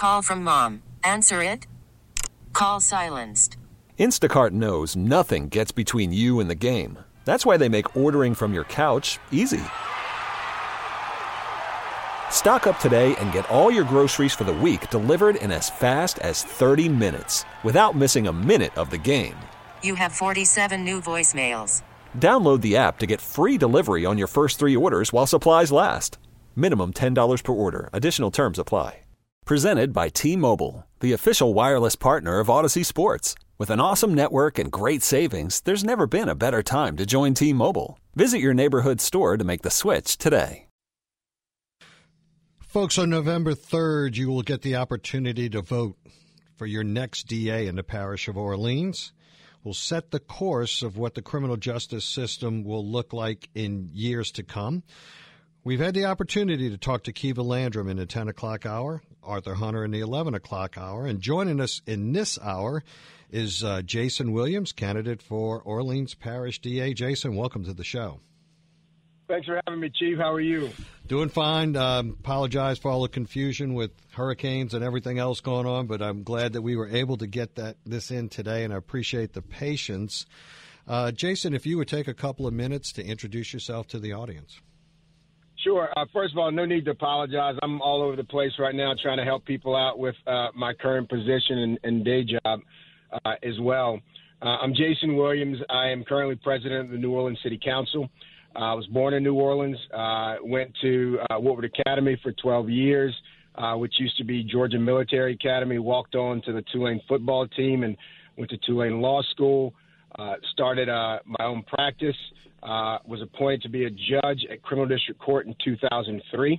Call from mom. Answer it. Call silenced. Instacart knows nothing gets between you and the game. That's why they make ordering from your couch easy. Stock up today and get all your groceries for the week delivered in as fast as 30 minutes without missing a minute of the game. You have 47 new voicemails. Download the app to get free delivery on your first 3 orders while supplies last. Minimum $10 per order. Additional terms apply. Presented by T-Mobile, the official wireless partner of Odyssey Sports. With an awesome network and great savings, there's never been a better time to join T-Mobile. Visit your neighborhood store to make the switch today. Folks, on November 3rd, you will get the opportunity to vote for your next DA in the parish of Orleans. Will set the course of what the criminal justice system will look like in years to come. We've had the opportunity to talk to Kiva Landrum in the 10 o'clock hour, Arthur Hunter in the 11 o'clock hour, and joining us in this hour is Jason Williams, candidate for Orleans Parish DA. Jason, welcome to the show. Thanks for having me, Chief. How are you? Doing fine. Apologize for all the confusion with hurricanes and everything else going on, but I'm glad that we were able to get this in today, and I appreciate the patience. Jason, if you would take a couple of minutes to introduce yourself to the audience. Sure. First of all, no need to apologize. I'm all over the place right now trying to help people out with my current position and day job as well. I'm Jason Williams. I am currently president of the New Orleans City Council. I was born in New Orleans, went to Woodward Academy for 12 years, which used to be Georgia Military Academy, walked on to the Tulane football team and went to Tulane Law School, started my own practice, was appointed to be a judge at Criminal District Court in 2003.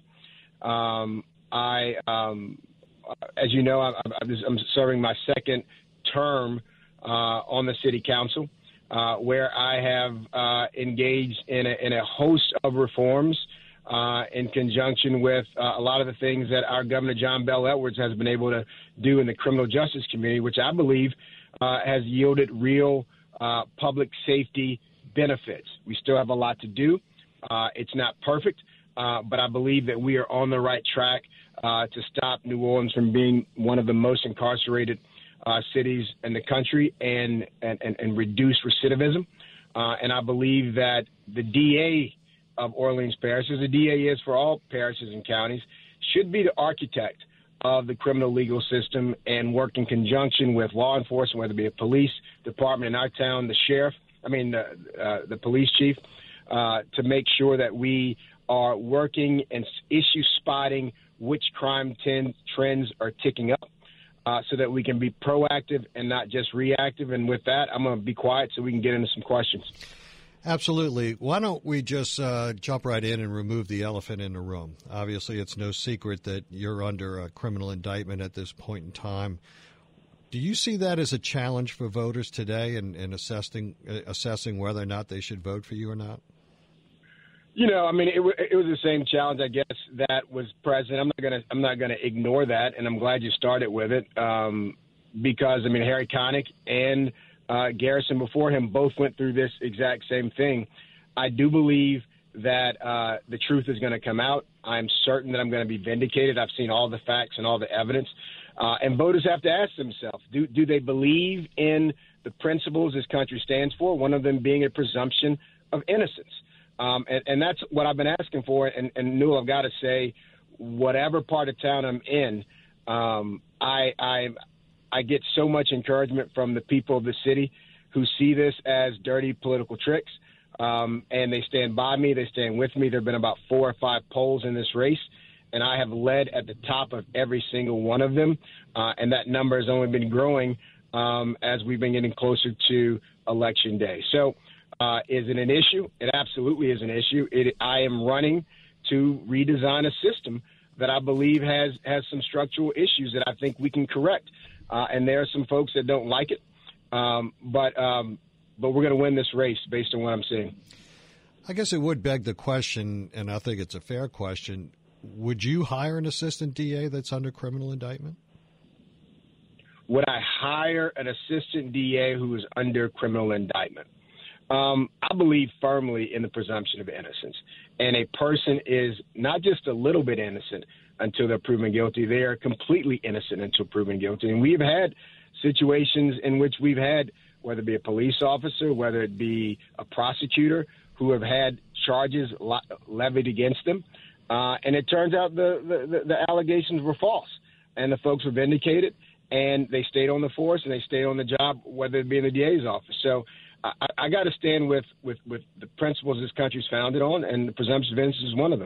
As you know, I'm serving my second term on the City Council. Where I have engaged in a host of reforms in conjunction with a lot of the things that our Governor John Bell Edwards has been able to do in the criminal justice community, which I believe has yielded real public safety benefits. We still have a lot to do. It's not perfect, but I believe that we are on the right track to stop New Orleans from being one of the most incarcerated cities in the country and reduce recidivism. And I believe that the DA of Orleans Parish, as the DA is for all parishes and counties, should be the architect of the criminal legal system and work in conjunction with law enforcement, whether it be a police department in our town, the police chief, to make sure that we are working and issue spotting which crime trends are ticking up. So that we can be proactive and not just reactive. And with that, I'm going to be quiet so we can get into some questions. Absolutely. Why don't we just jump right in and remove the elephant in the room? Obviously, it's no secret that you're under a criminal indictment at this point in time. Do you see that as a challenge for voters today in assessing whether or not they should vote for you or not? You know, I mean, it was the same challenge, I guess, that was present. I'm not gonna ignore that, and I'm glad you started with it because I mean, Harry Connick and Garrison before him both went through this exact same thing. I do believe that the truth is going to come out. I'm certain that I'm going to be vindicated. I've seen all the facts and all the evidence, and voters have to ask themselves: Do they believe in the principles this country stands for? One of them being a presumption of innocence. And that's what I've been asking for. And Newell, I've got to say, whatever part of town I'm in, I get so much encouragement from the people of the city who see this as dirty political tricks. And they stand by me. They stand with me. There have been about 4 or 5 polls in this race, and I have led at the top of every single one of them. And that number has only been growing as we've been getting closer to Election Day. So, is it an issue? It absolutely is an issue. I am running to redesign a system that I believe has some structural issues that I think we can correct. And there are some folks that don't like it, but we're going to win this race based on what I'm seeing. I guess it would beg the question, and I think it's a fair question, would you hire an assistant DA that's under criminal indictment? Would I hire an assistant DA who is under criminal indictment? I believe firmly in the presumption of innocence. And a person is not just a little bit innocent, until they're proven guilty. They are completely innocent until proven guilty. And we've had situations in which we've had, whether it be a police officer, whether it be a prosecutor, who have had charges levied against them. And it turns out the allegations were false, and the folks were vindicated, and they stayed on the force and they stayed on the job, whether it be in the DA's office. So I got to stand with the principles this country's founded on, and the presumption of innocence is one of them.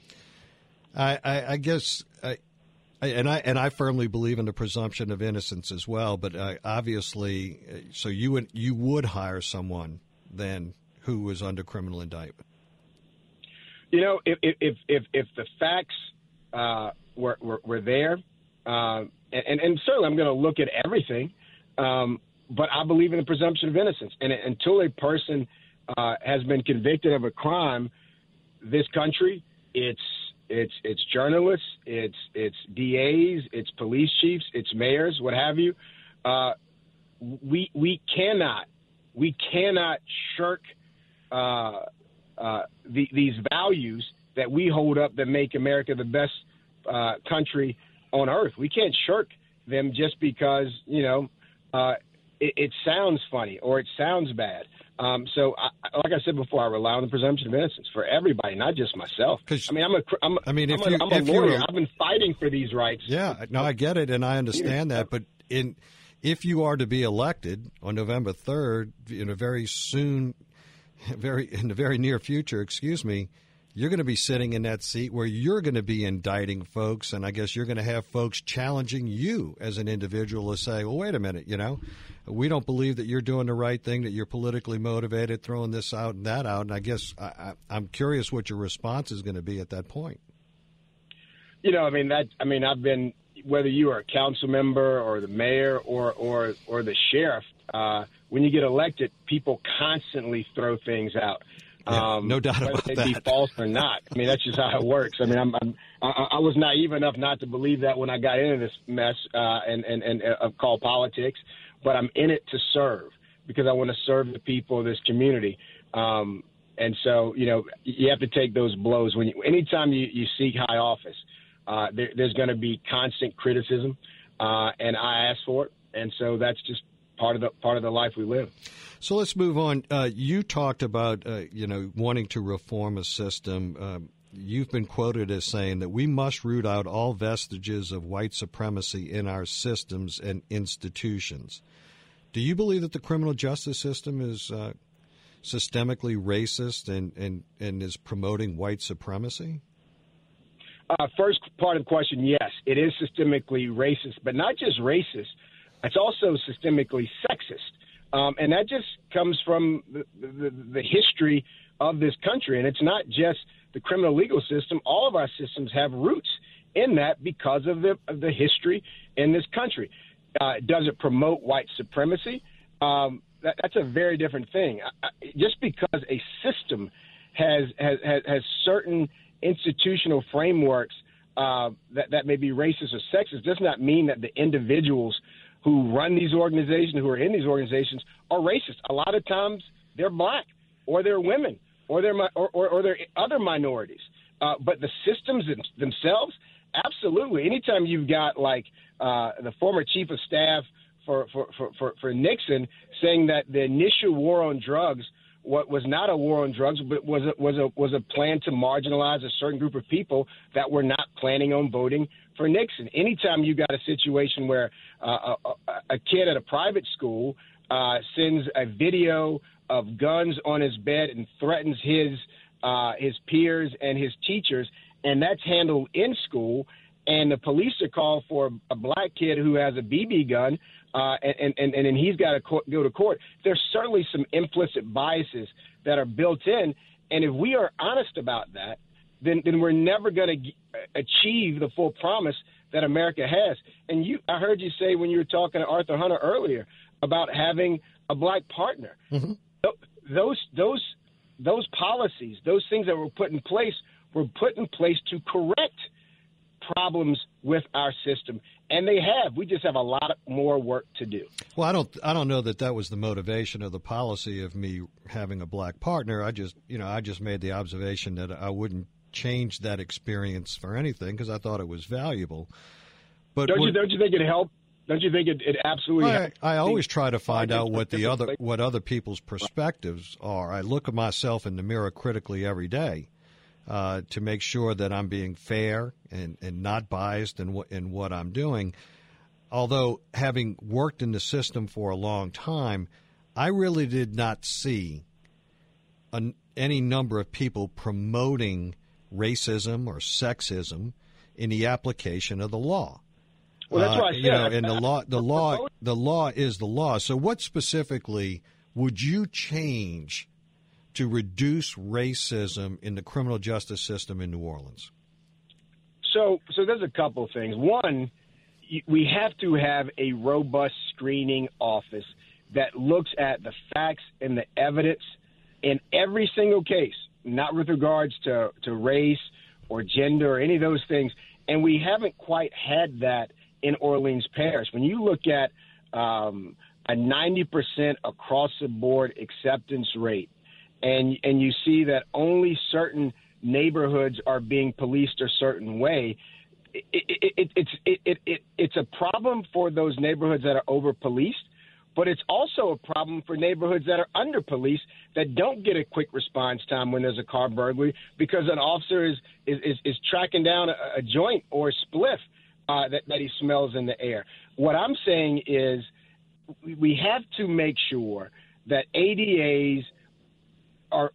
I guess, I firmly believe in the presumption of innocence as well. But obviously, so you would hire someone then who was under criminal indictment. You know, if the facts were there, and certainly I'm going to look at everything, but I believe in the presumption of innocence. And until a person has been convicted of a crime, this country, it's journalists, it's DAs, it's police chiefs, it's mayors, what have you. We cannot shirk these values that we hold up that make America the best country on earth. We can't shirk them just because, it sounds funny or it sounds bad. So, like I said before, I rely on the presumption of innocence for everybody, not just myself. I'm a lawyer. I've been fighting for these rights. Yeah, no, I get it, and I understand that. But if you are to be elected on November 3rd, in the very near future, you're going to be sitting in that seat where you're going to be indicting folks, and I guess you're going to have folks challenging you as an individual to say, well, wait a minute, we don't believe that you're doing the right thing, that you're politically motivated, throwing this out and that out. And I guess I'm curious what your response is going to be at that point. I've been, whether you are a council member or the mayor or the sheriff, when you get elected, people constantly throw things out. Yeah, no doubt about that. Whether they be false or not. That's just how it works. I was naive enough not to believe that when I got into this mess and called politics, but I'm in it to serve because I want to serve the people of this community. And so, you have to take those blows. Anytime you seek high office, there's going to be constant criticism, and I ask for it. And so that's just part of the life we live. So let's move on. You talked about, wanting to reform a system. You've been quoted as saying that we must root out all vestiges of white supremacy in our systems and institutions. Do you believe that the criminal justice system is systemically racist and is promoting white supremacy? First part of the question, yes, it is systemically racist, but not just racist. It's also systemically sexist. And that just comes from the history of this country. And it's not just the criminal legal system. All of our systems have roots in that because of the history in this country. Does it promote white supremacy? That's a very different thing. Just because a system has certain institutional frameworks that may be racist or sexist does not mean that the individuals who run these organizations, who are in these organizations, are racist. A lot of times they're black or they're women or they're other minorities. But the systems themselves, absolutely. Anytime you've got the former chief of staff for Nixon saying that the initial war on drugs was not a war on drugs, but was a plan to marginalize a certain group of people that were not planning on voting for Nixon. Anytime you got a situation where a kid at a private school sends a video of guns on his bed and threatens his peers and his teachers, and that's handled in school, and the police are called for a black kid who has a BB gun, and he's got to go to court. There's certainly some implicit biases that are built in, and if we are honest about that, then we're never going to achieve the full promise that America has. And I heard you say when you were talking to Arthur Hunter earlier about having a black partner. Mm-hmm. Those policies, those things that were put in place to correct problems with our system, and they have. We just have a lot more work to do. Well, I don't know that was the motivation of the policy of me having a black partner. I just made the observation that I wouldn't change that experience for anything because I thought it was valuable. But don't you think it helped? Don't you think it absolutely helped? I always try to find out what other people's perspectives are. I look at myself in the mirror critically every day to make sure that I'm being fair and not biased in what I'm doing. Although having worked in the system for a long time, I really did not see any number of people promoting racism or sexism in the application of the law. Well, that's what I said. And the law is the law. So, what specifically would you change to reduce racism in the criminal justice system in New Orleans? So there's a couple of things. One, we have to have a robust screening office that looks at the facts and the evidence in every single case, not with regards to race or gender or any of those things. And we haven't quite had that in Orleans Parish. When you look at a 90% across-the-board acceptance rate, and you see that only certain neighborhoods are being policed a certain way, it's a problem for those neighborhoods that are over-policed, but it's also a problem for neighborhoods that are under-policed that don't get a quick response time when there's a car burglary because an officer is tracking down a joint or a spliff that he smells in the air. What I'm saying is we have to make sure that ADAs are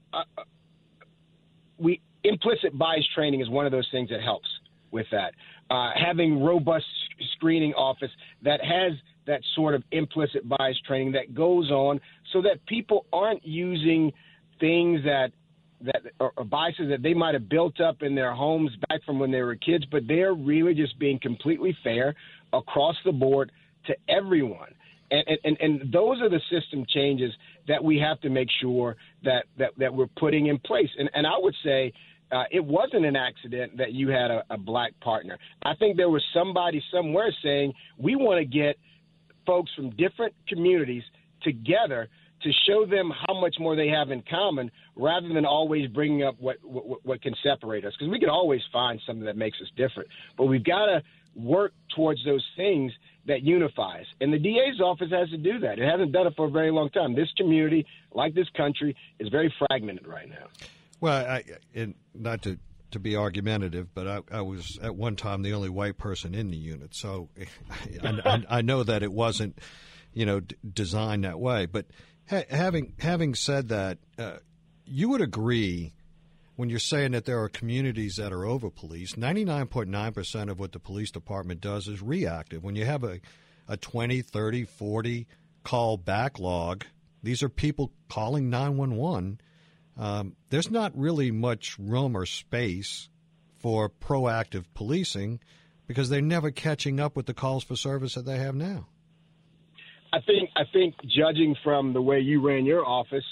implicit bias training is one of those things that helps with that. Having robust screening office that has that sort of implicit bias training that goes on so that people aren't using things that are biases that they might have built up in their homes back from when they were kids, but they're really just being completely fair across the board to everyone. And those are the system changes that we have to make sure that we're putting in place. And I would say it wasn't an accident that you had a black partner. I think there was somebody somewhere saying we want to get folks from different communities together to show them how much more they have in common rather than always bringing up what can separate us. Because we can always find something that makes us different. But we've got to work towards those things that unify us. And the DA's office has to do that. It hasn't done it for a very long time. This community, like this country, is very fragmented right now. Well, not to be argumentative, but I was at one time the only white person in the unit. So I know that it wasn't, designed that way. But having said that, you would agree when you're saying that there are communities that are over-policed. 99.9% of what the police department does is reactive. When you have a 20, 30, 40 call backlog, these are people calling 911. There's not really much room or space for proactive policing because they're never catching up with the calls for service that they have now. I think judging from the way you ran your office,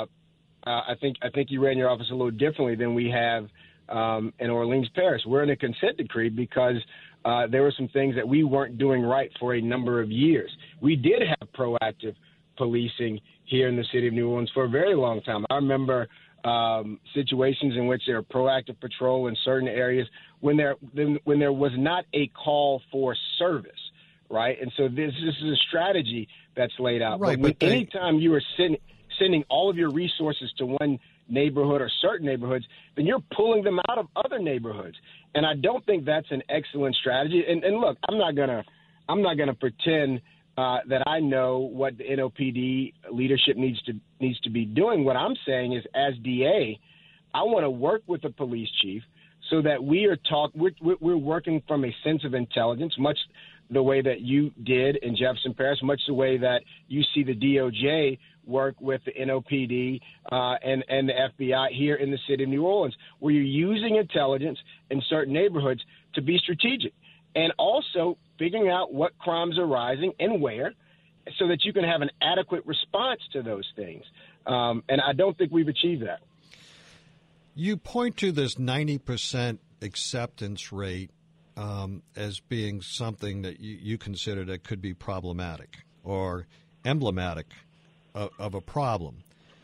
I think you ran your office a little differently than we have in Orleans Parish. We're in a consent decree because there were some things that we weren't doing right for a number of years. We did have proactive policing here in the city of New Orleans for a very long time. I remember situations in which there were proactive patrol in certain areas when there was not a call for service, right? And so this is a strategy that's laid out. Right, but anytime you are sending all of your resources to one neighborhood or certain neighborhoods, then you're pulling them out of other neighborhoods. And I don't think that's an excellent strategy. And look, I'm not gonna pretend that I know what the NOPD leadership needs to be doing. What I'm saying is, as DA, I want to work with the police chief so that we're working from a sense of intelligence, much the way that you did in Jefferson Parish, much the way that you see the DOJ work with the NOPD and the FBI here in the city of New Orleans, where you're using intelligence in certain neighborhoods to be strategic and also figuring out what crimes are rising and where so that you can have an adequate response to those things. And I don't think we've achieved that. You point to this 90% acceptance rate as being something that you consider that could be problematic or emblematic of a problem.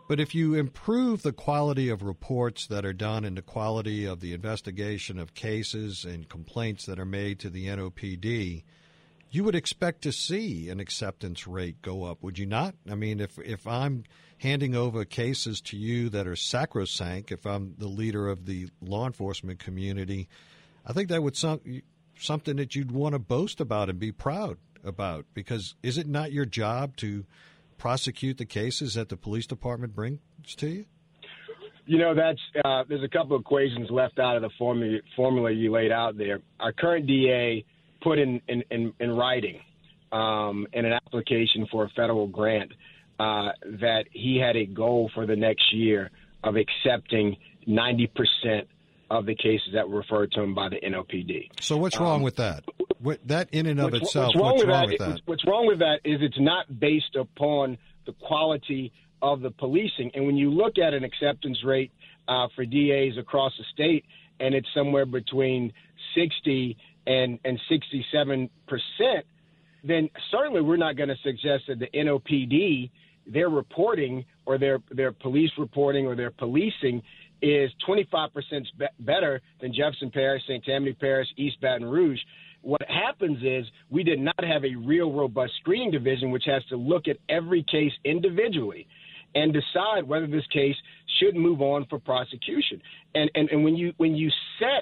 But if you improve the quality of reports that are done and the quality of the investigation of cases and complaints that are made to the NOPD, you would expect to see an acceptance rate go up, would you not? I mean, if I'm handing over cases to you that are sacrosanct, if I'm the leader of the law enforcement community, I think that would something that you'd want to boast about and be proud about, because is it not your job to prosecute the cases that the police department brings to you? You know, there's a couple of equations left out of the formula you laid out there. Our current DA put in writing in an application for a federal grant that he had a goal for the next year of accepting 90% of the cases that were referred to him by the NOPD. So what's wrong with that? That in and of itself, what's wrong with that? What's wrong with that is it's not based upon the quality of the policing. And when you look at an acceptance rate for DAs across the state, and it's somewhere between 60 and 67%, then certainly we're not going to suggest that the NOPD, their reporting or their police reporting or their policing is 25% better than Jefferson Parish, St. Tammany Parish, East Baton Rouge. What happens is we did not have a real robust screening division, which has to look at every case individually and decide whether this case should move on for prosecution. And when you set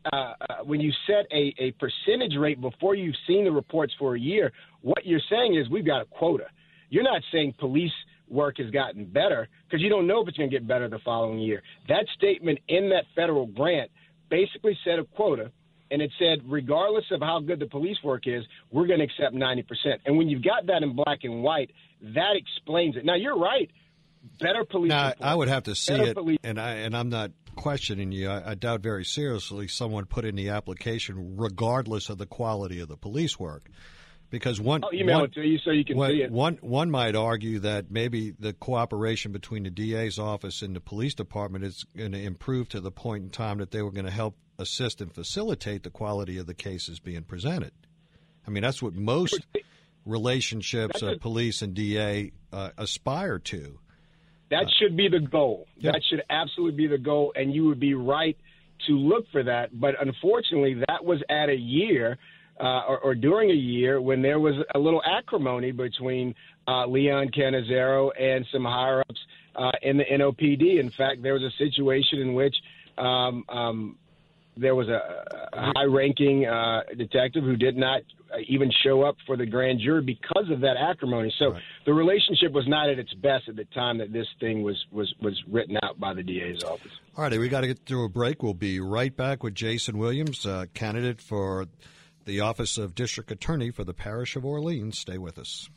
a percentage rate before you've seen the reports for a year, what you're saying is we've got a quota. You're not saying police work has gotten better, because you don't know if it's going to get better the following year. That statement in that federal grant basically set a quota, and it said regardless of how good the police work is, we're going to accept 90%. And when you've got that in black and white, that explains it. Now, you're right. Better police. Now, report, I would have to see it, police. and I'm not questioning you. I doubt very seriously someone put in the application regardless of the quality of the police work. Because I'll email it to you so you can see it. One might argue that maybe the cooperation between the DA's office and the police department is going to improve to the point in time that they were going to help assist and facilitate the quality of the cases being presented. I mean, that's what most relationships of police and DA aspire to. That should be the goal. Yeah. That should absolutely be the goal, and you would be right to look for that. But unfortunately, that was at a year or during a year when there was a little acrimony between Leon Cannizzaro and some higher-ups in the NOPD. In fact, there was a situation in which there was a high-ranking detective who did not even show up for the grand jury because of that acrimony. So right. The relationship was not at its best at the time that this thing was written out by the DA's office. All righty, we got to get through a break. We'll be right back with Jason Williams, candidate for the Office of District Attorney for the Parish of Orleans. Stay with us.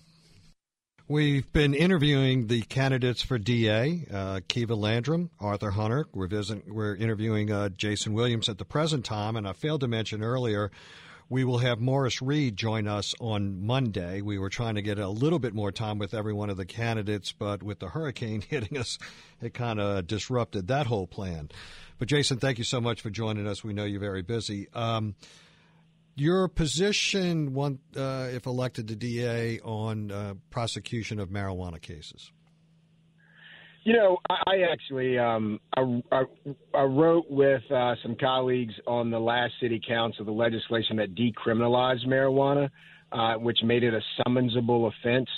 We've been interviewing the candidates for DA, Kiva Landrum, Arthur Hunter. We're interviewing Jason Williams at the present time, and I failed to mention earlier, we will have Morris Reed join us on Monday. We were trying to get a little bit more time with every one of the candidates, but with the hurricane hitting us, it kind of disrupted that whole plan. But, Jason, thank you so much for joining us. We know you're very busy. Your position, if elected to DA, on prosecution of marijuana cases? You know, I actually I wrote with some colleagues on the last city council the legislation that decriminalized marijuana, which made it a summonsable offense.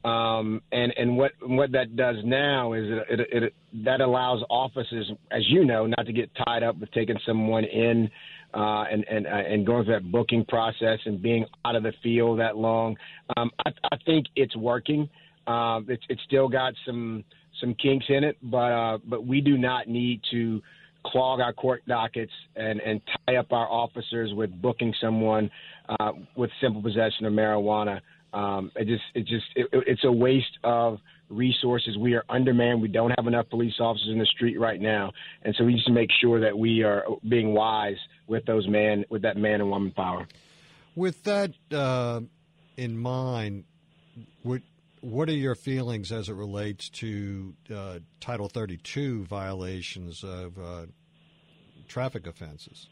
And what that does now is that allows officers, as you know, not to get tied up with taking someone in and going through that booking process and being out of the field that long. I think it's working. It's still got some kinks in it, but we do not need to clog our court dockets and tie up our officers with booking someone with simple possession of marijuana. It's a waste of resources. We are undermanned. We don't have enough police officers in the street right now, and so we need to make sure that we are being wise with that man and woman power. With that in mind, what are your feelings as it relates to Title 32 violations of traffic offenses?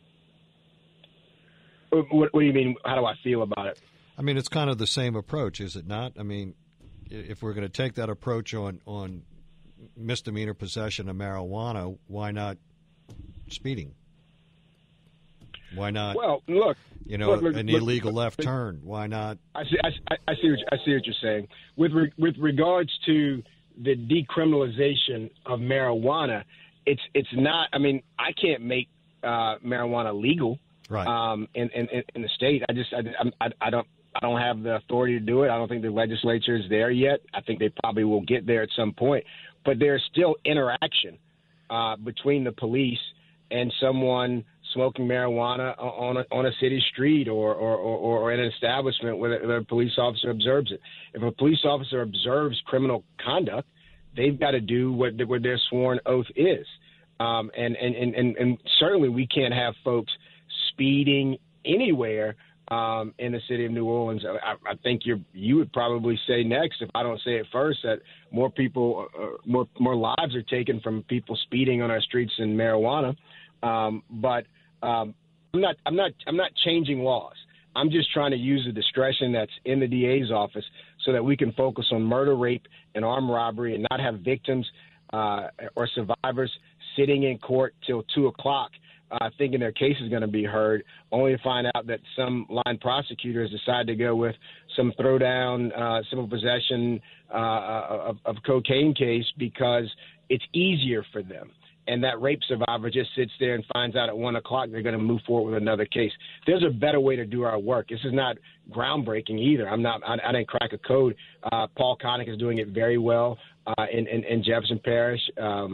What do you mean? How do I feel about it? I mean, it's kind of the same approach, is it not? I mean, if we're going to take that approach on misdemeanor possession of marijuana, why not speeding? Why not? Well, look, an illegal left turn. Why not? I see what you're saying. With regards to the decriminalization of marijuana, it's not. I mean, I can't make marijuana legal, right? In the state. I don't have the authority to do it. I don't think the legislature is there yet. I think they probably will get there at some point. But there's still interaction between the police and someone smoking marijuana on a city street or in an establishment where a police officer observes it. If a police officer observes criminal conduct, they've got to do what their sworn oath is. And certainly we can't have folks speeding anywhere in the city of New Orleans. I think you would probably say next, if I don't say it first, that more people, more lives are taken from people speeding on our streets than marijuana. But I'm not changing laws. I'm just trying to use the discretion that's in the DA's office so that we can focus on murder, rape, and armed robbery, and not have victims or survivors sitting in court till 2:00, thinking their case is going to be heard, only to find out that some line prosecutors decide to go with some throwdown, civil possession of cocaine case because it's easier for them. And that rape survivor just sits there and finds out at 1:00 they're going to move forward with another case. There's a better way to do our work. This is not groundbreaking either. I didn't crack a code. Paul Connick is doing it very well in Jefferson Parish.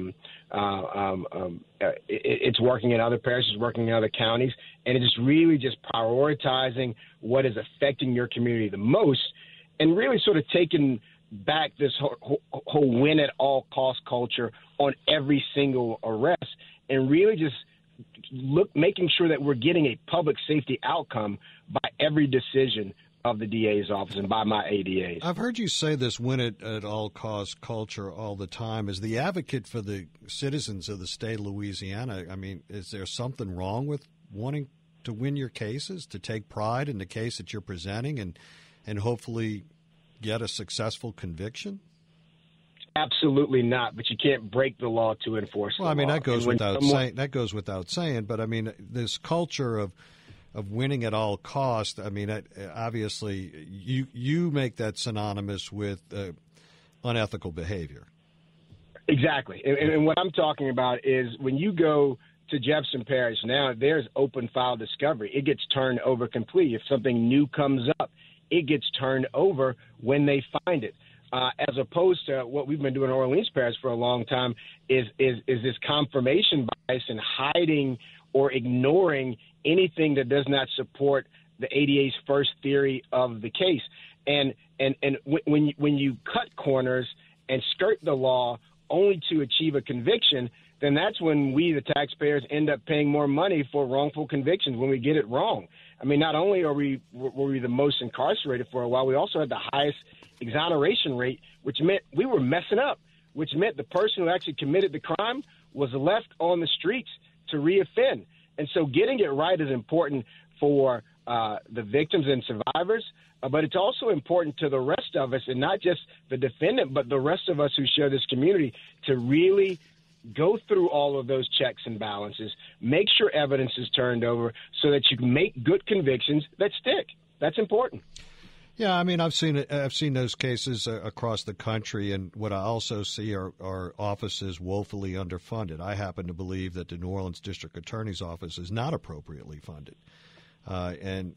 It's working in other parishes, working in other counties, and it's really just prioritizing what is affecting your community the most, and really sort of taking back this whole win at all cost culture on every single arrest, and really just making sure that we're getting a public safety outcome by every decision of the DA's office and by my ADAs. I've heard you say this win it at all costs culture all the time. As the advocate for the citizens of the state of Louisiana, I mean, is there something wrong with wanting to win your cases, to take pride in the case that you're presenting and hopefully get a successful conviction? Absolutely not, but you can't break the law to enforce the law. Well, I mean, that goes without saying, but I mean, this culture of winning at all cost, I mean, obviously you make that synonymous with unethical behavior. Exactly. And what I'm talking about is when you go to Jefferson Parish now, there's open file discovery. It gets turned over completely. If something new comes up, it gets turned over when they find it. As opposed to what we've been doing in Orleans Parish for a long time is this confirmation bias and hiding or ignoring anything that does not support the ADA's first theory of the case. And when you cut corners and skirt the law only to achieve a conviction, then that's when we, the taxpayers, end up paying more money for wrongful convictions when we get it wrong. I mean, not only were we the most incarcerated for a while, we also had the highest exoneration rate, which meant we were messing up, which meant the person who actually committed the crime was left on the streets to reoffend. And so getting it right is important for the victims and survivors, but it's also important to the rest of us, and not just the defendant, but the rest of us who share this community, to really go through all of those checks and balances, make sure evidence is turned over so that you can make good convictions that stick. That's important. Yeah, I mean, I've seen those cases across the country, and what I also see are offices woefully underfunded. I happen to believe that the New Orleans District Attorney's Office is not appropriately funded, and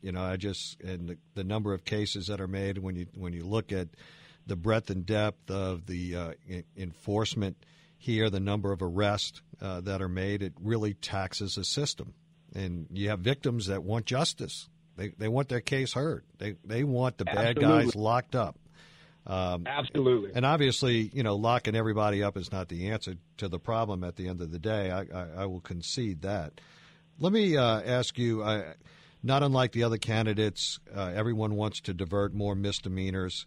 the number of cases that are made when you look at the breadth and depth of the enforcement here, the number of arrests that are made, it really taxes the system, and you have victims that want justice. They want their case heard. They want the bad guys locked up. Absolutely. And obviously, locking everybody up is not the answer to the problem at the end of the day. I will concede that. Let me ask you, not unlike the other candidates, everyone wants to divert more misdemeanors.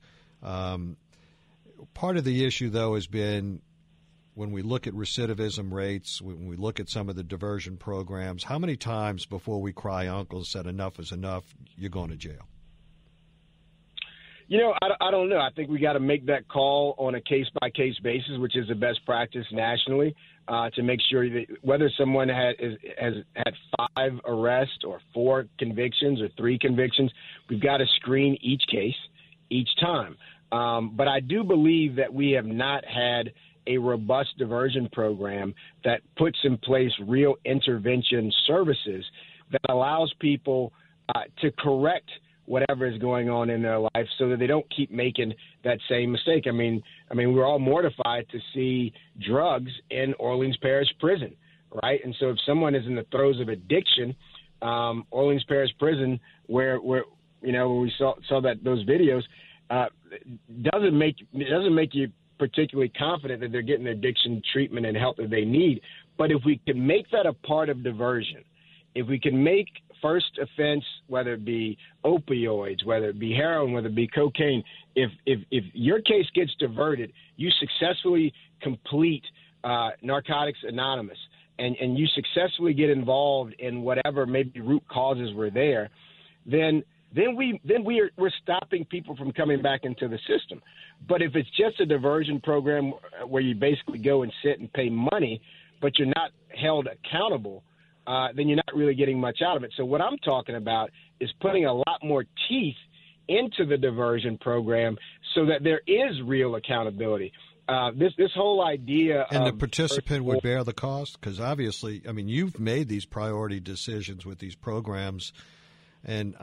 Part of the issue, though, has been when we look at recidivism rates, when we look at some of the diversion programs, how many times before we cry uncle said enough is enough, you're going to jail? I don't know. I think we got to make that call on a case-by-case basis, which is the best practice nationally, to make sure that whether someone has had 5 arrests or 4 convictions or 3 convictions, we've got to screen each case each time. But I do believe that we have not had a robust diversion program that puts in place real intervention services that allows people to correct whatever is going on in their life so that they don't keep making that same mistake. I mean, we're all mortified to see drugs in Orleans Parish Prison, right? And so if someone is in the throes of addiction, Orleans Parish Prison, where we saw those videos, doesn't make you particularly confident that they're getting the addiction treatment and help that they need. But if we can make that a part of diversion, if we can make first offense, whether it be opioids, whether it be heroin, whether it be cocaine, if your case gets diverted, you successfully complete Narcotics Anonymous, and you successfully get involved in whatever maybe root causes were there, then we're stopping people from coming back into the system. But if it's just a diversion program where you basically go and sit and pay money, but you're not held accountable, then you're not really getting much out of it. So what I'm talking about is putting a lot more teeth into the diversion program so that there is real accountability. This whole idea and the participant would bear the cost, because obviously, I mean, you've made these priority decisions with these programs, and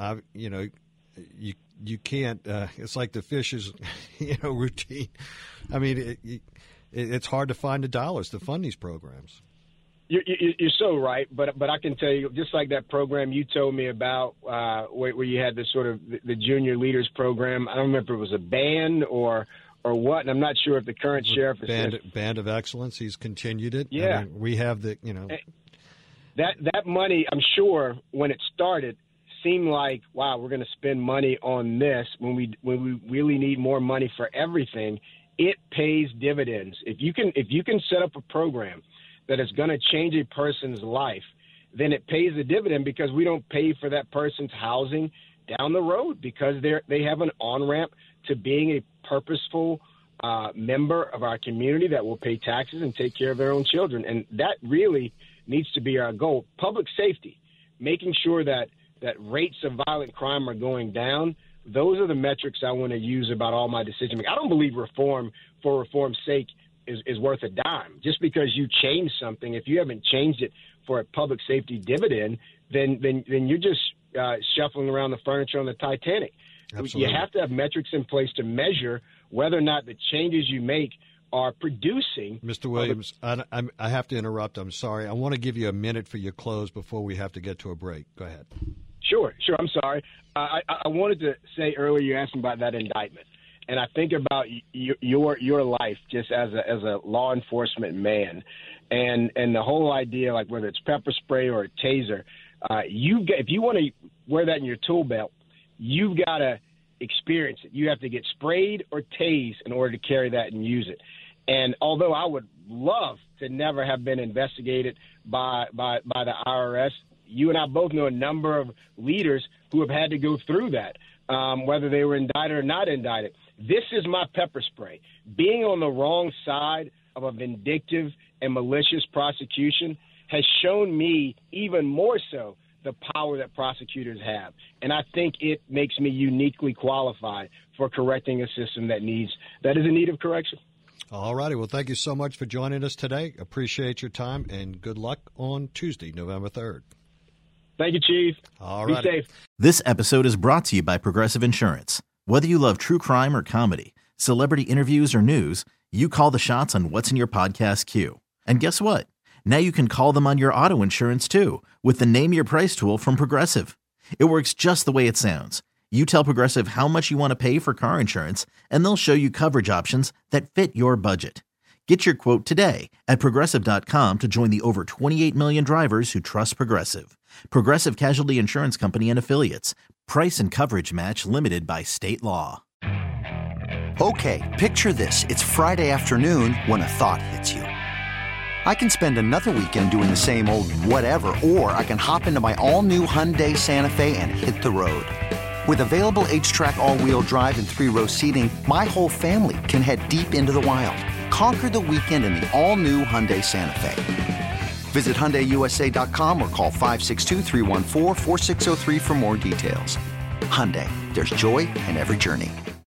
you can't. It's like the fish's routine. I mean, it's hard to find the dollars to fund these programs. You're so right, but I can tell you, just like that program you told me about, where you had the sort of the junior leaders program. I don't remember if it was a band or what, and I'm not sure if the current sheriff is Band of Excellence. He's continued it. Yeah, I mean, we have the that money. I'm sure when it started seemed like, wow, we're going to spend money on this when we really need more money for everything. It pays dividends if you can set up a program that is going to change a person's life, then it pays a dividend, because we don't pay for that person's housing down the road, because they have an on-ramp to being a purposeful member of our community that will pay taxes and take care of their own children. And that really needs to be our goal. Public safety, making sure that rates of violent crime are going down. Those are the metrics I want to use about all my decision making. I don't believe reform for reform's sake is worth a dime. Just because you change something, if you haven't changed it for a public safety dividend, then you're just shuffling around the furniture on the Titanic. Absolutely. You have to have metrics in place to measure whether or not the changes you make are producing. Mr. Williams, I have to interrupt. I'm sorry. I want to give you a minute for your close before we have to get to a break. Go ahead. Sure. I'm sorry. I wanted to say earlier, you asked me about that indictment. And I think about your life just as a law enforcement man, and the whole idea, like whether it's pepper spray or a taser, if you want to wear that in your tool belt, you've got to experience it. You have to get sprayed or tased in order to carry that and use it. And although I would love to never have been investigated by the IRS, you and I both know a number of leaders who have had to go through that, whether they were indicted or not indicted. This is my pepper spray. Being on the wrong side of a vindictive and malicious prosecution has shown me even more so the power that prosecutors have. And I think it makes me uniquely qualified for correcting a system that is in need of correction. All righty. Well, thank you so much for joining us today. Appreciate your time, and good luck on Tuesday, November 3rd. Thank you, Chief. All right. Be safe. This episode is brought to you by Progressive Insurance. Whether you love true crime or comedy, celebrity interviews or news, you call the shots on what's in your podcast queue. And guess what? Now you can call them on your auto insurance too, with the Name Your Price tool from Progressive. It works just the way it sounds. You tell Progressive how much you want to pay for car insurance, and they'll show you coverage options that fit your budget. Get your quote today at Progressive.com to join the over 28 million drivers who trust Progressive. Progressive Casualty Insurance Company and Affiliates. Price and coverage match limited by state law. Okay, picture this. It's Friday afternoon when a thought hits you. I can spend another weekend doing the same old whatever, or I can hop into my all-new Hyundai Santa Fe and hit the road. With available H-Track all-wheel drive and 3-row seating, my whole family can head deep into the wild. Conquer the weekend in the all-new Hyundai Santa Fe. Visit HyundaiUSA.com or call 562-314-4603 for more details. Hyundai, there's joy in every journey.